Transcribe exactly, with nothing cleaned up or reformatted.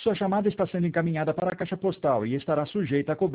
Sua chamada está sendo encaminhada para a caixa postal e estará sujeita a cobrança.